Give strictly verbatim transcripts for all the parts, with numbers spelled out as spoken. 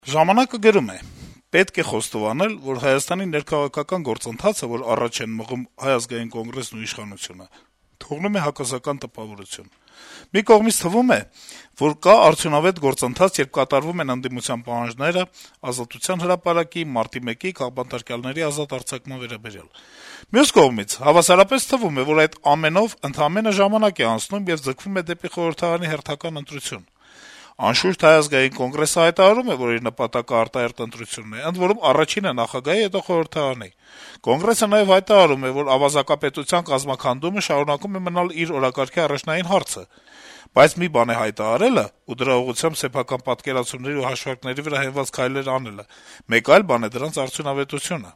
«Ժամանակ»-ը գրում է. - «Պետք է խոստովանել, որ Հայաստանի ներքաղաքական գործընթացը, որ առաջ են մղում Հայ ազգային կոնգրեսն ու իշխանությունը, թողնում է հակասական տպավորություն: Մի կողմից թվում է, որ կա արդյունավետ գործընթաց, երբ կատարվում են ընդդիմության պահանջները Ազատության հրապարակի, Մարտի մեկի, քաղբանտարկյալների ազատ արձակման վերաբերյալ: Մյուս կողմից հավասարապես թվում է, որ այդ ամենով ընդամենը ժամանակ է անցնում եւ ձգվում է դեպի խորհրդարանի հերթական ընտրություն: Անշուշտ Հայ ազգային կոնգրեսը հայտարարում է, որ իր նպատակը արտահերթ ընտրությունն է, ընդ որում առաջինը նախագահի, հետո խորհրդարանի: Կոնգրեսը նաեւ հայտարարում է, որ ավազակապետության կազմաքանդումը շարունակում է մնալ իր օրակարգի առաջնային հարցը: Բայց մի բան է հայտարարելը ու դրա ուղղությամբ սեփական պատկերացումների ու հաշվարկների վրա հենված քայլեր անելը, մեկ այլ բան է դրանց արդյունավետությունը»: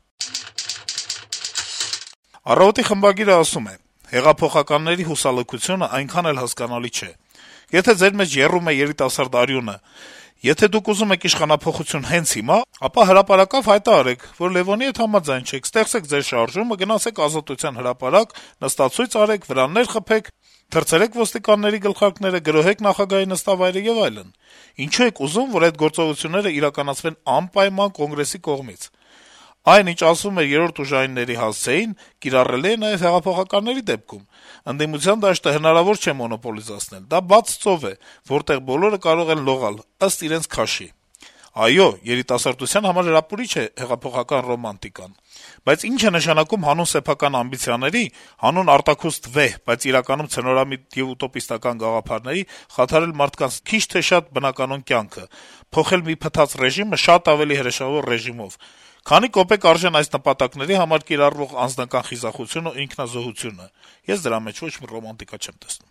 «Առավոտ»-ի խմբագիրը ասում է. - «Հեղափոխականների հուսալքությունը այնքան էլ հասկանալի չէ: Եթե ձեր մեջ եռում է երիտասարդ արյունը, եթե դուք ուզում եք իշխանափոխություն հենց հիմա, ապա հրապարակավ հայտարարեք, որ Լեւոնի հետ համաձայն չեք, ստեղծեք ձեր շարժումը, գնացեք Ազատության հրապարակ, նստացույց արեք, վրաններ խփեք, թռցրեք ոստիկանների գլխարկները, գրոհեք նախագահի նստավայրը եւ այլն: Ինչո՞ւ եք ուզում, որ այդ գործողությունները իրականացվեն անպայման Կոնգրեսի կողմից: Այն, ինչ ասվում էր Երրորդ ուժայինների հասցեին, կիրառելի է նաեւ հեղափոխականների դեպքում: Ընդդիմության դաշտը հնարավոր չէ մոնոպոլիզացնել: Դա բաց ծով է, որտեղ բոլորը կարող են լողալ ըստ իրենց քաշի: Այո, երիտասարդության համար հրապուրիչ է հեղափոխական ռոմանտիկան: Բայց ի՞նչ է նշանակում հանուն սեփական ամբիցիաների, հանուն արտաքուստ վեհ, բայց իրականում ցնորամիտ եւ ուտոպիստական գաղափարների խաթարել մարդկանց քիչ թե շատ բնականոն կյանքը, փոխել մի փտած ռեժիմը շատ ավելի հրեշավոր ռեժիմով: Քանի՞ կոպեկ արժեն այս նպատակների համար կիրառվող անձնական խիզախությունն ու ինքնազոհությունը: Ես դրա մեջ ոչ մի ռոմանտիկա չեմ տեսնում»: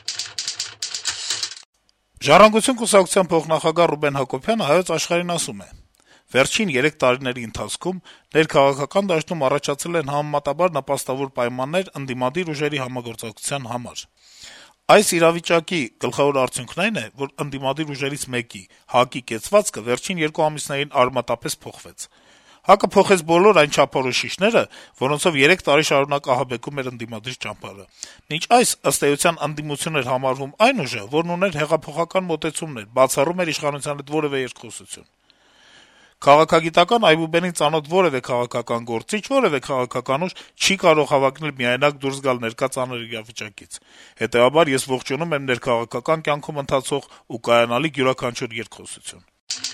«Ժառանգություն» կուսակցության փոխնախագահ Ռուբեն Հակոբյանը «Հայոց Աշխարհ»-ին ասում է. - «Վերջին երեք տարիների ընթացքում ներքաղաքական դաշտում առաջացել են համեմատաբար նպաստավոր պայմաններ ընդդիմադիր ուժերի համագործակցության համար: Այս իրավիճակի գլխավոր արդյունքն այն է, որ ընդդիմադիր ուժերից մեկի` ՀԱԿ-ի կեցվածքը վերջին երկու ամիսներին արմատապես փոխվեց: ՀԱԿ-ը փոխեց բոլոր այն չափորոշիչները, որոնցով երեք տարի շարունակ ահաբեկում էր ընդդիմադիր ճամբարը: Մինչ այս, ըստ էության, ընդդիմություն էր համարվում այն ուժը, որն ուներ հեղափոխական մոտեցումներ, բացառում էր իշխանության հետ որեւէ երկխոսություն: Քաղաքագիտական այբուբենին ծանոթ որեւէ քաղաքական գործիչ, որեւէ քաղաքական ուժ չի կարող հավակնել միայնակ դուրս գալ ներկա ծանր իրավիճակից: Հետեւաբար ես ողջունում եմ ներքաղաքական կյանքում ընթացող ու կայանալիք յուրաքանչյուր երկխոսություն»: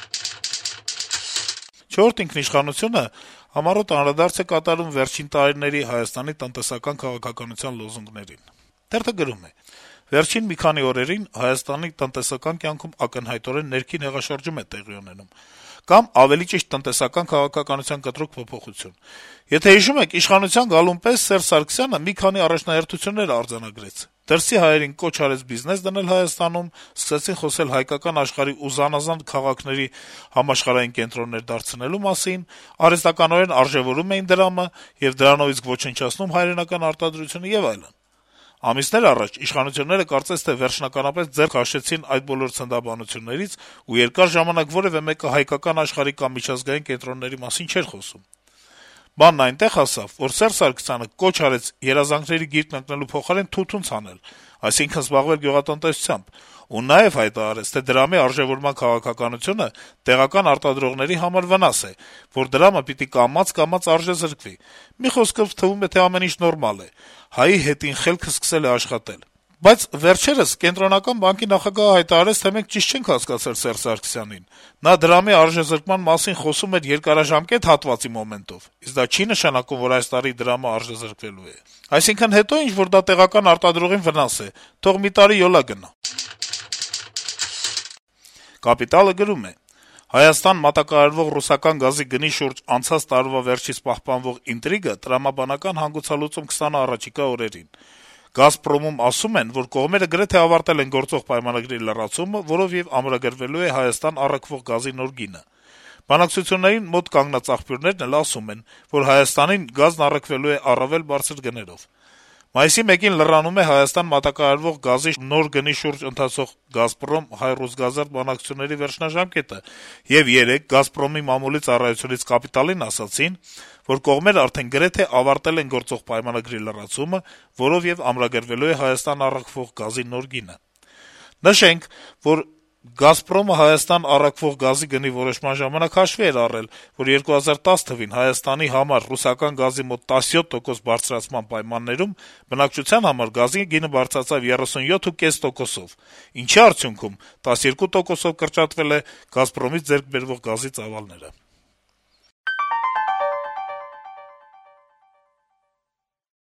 «Չորրորդ ինքնիշխանություն»-ը համառոտ անդրադարձ է կատարում վերջին տարիների Հայաստանի տնտեսական քաղաքականության լոզունգներին: Թերթը գրում է. - «Վերջին մի քանի օրերին Հայաստանի տնտեսական կյանքում ակնհայտորեն ներքին հեղաշրջում է տեղի ունենում, կամ ավելի ճիշտ տնտեսական քաղաքականության կտրուկ փոփոխություն: Եթե հիշում եք, իշխանության գալուն պես Սերժ Սարգսյանը մի քանի առաջնահերթություններ արձանագրեց: Դրսի հայերին կոչ արեց բիզնես դնել Հայաստանում, սկսեցին խոսել հայկական աշխարհի ու զանազան քաղաքների համաշխարհային կենտրոններ դարձնելու մասին, արհեստականորեն արժեւորում էին դրամը եւ դրանով իսկ ոչնչացնում հայրենական արտադրությունը եւ այլն: Ամիսներ առաջ իշխանությունները կարծես թե վերջնականապես ձեռ քաշեցին այդ բոլոր ցնդաբանություններից ու երկար ժամանակ որեւէ մեկը հայկական աշխարհի կամ միջազգային կենտրոնների մասին չէր խոսում: Բանն այնտեղ հասավ, որ Սերժ Սարգսյանը կոչ արեց երազանքների գիրկն ընկնելու փոխարեն թութուն ցանել, այսինքն` զբաղվել գյուղատնտեսությամբ, ու նաեւ հայտարարեց, թե դրամի արժեւորման քաղաքականությունը տեղական արտադրողների համար վնաս է, որ դրամը պիտի կամաց-կամաց արժեզրկվի: Մի խոսքով, թվում է, թե ամեն ինչ նորմալ է, հայի հետին խելքը սկսել է աշխատել: Բայց վերջերս Կենտրոնական բանկի նախագահը հայտարարեց, թե մենք ճիշտ չենք հասկացել Սերժ Սարգսյանին: Նա դրամի արժեզրկման մասին խոսում էր երկարաժամկետ հատվածի մոմենտով, իսկ դա չի նշանակում, որ այս տարի դրամը արժեզրկվելու է: Այսինքն` հետո ինչ, որ դա տեղական արտադրողին վնաս է: Թող մի տարի յոլա գնա»: «Կապիտալ»-ը գրում է. - «Հայաստան մատակարարվող ռուսական գազի գնի շուրջ անցած տարվա վերջից պահպանվող ինտրիգը տրամաբանական հանգուցալուծում կստանա առաջիկա օրերին: «Գազպրոմում» ասում են, որ կողմերը գրեթե ավարտել են գործող պայմանագրի լրացումը, որով եւ ամրագրվելու է Հայաստան առաքվող գազի նոր գինը: Բանակցություններին մոտ կանգնած աղբյուրներն էլ ասում են, որ Հայաստանին գազն առաքվելու է առավել բարձր գներով: Մայիսի մեկին լրանում է Հայաստան մատակարարվող գազի նոր գնի շուրջ ընթացող «Գազպրոմ»-«Հայրուսգազարդ» բանակցությունների վերջնաժամկետը, եւ երեկ «Գազպրոմի» մամուլի ծառայությունից «Կապիտալ»-ին ասացին, որ կողմերն արդեն գրեթե ավարտել են գործող պայմանագրի լրացումը, որով եւ ամրագրվելու է Հայաստան առաքվող գազի նոր գինը: Նշենք, որ «Գազպրոմը Հայաստան առաքվող գազի գնի որոշման ժամանակ հաշվի էր առել, որ երկու հազար տասը թվականին Հայաստանի համար ռուսական գազի մոտ տասնյոթ տոկոս բարձրացման պայմաններում բնակչության համար գազի գինը բարձրացավ երեսունյոթ կόμμα պենս տոկոսով, ինչի արդյունքում տասներկու տոկոսով կրճատվել է «Գազպրոմից» ձեռք բերվող գազի ծավալները»։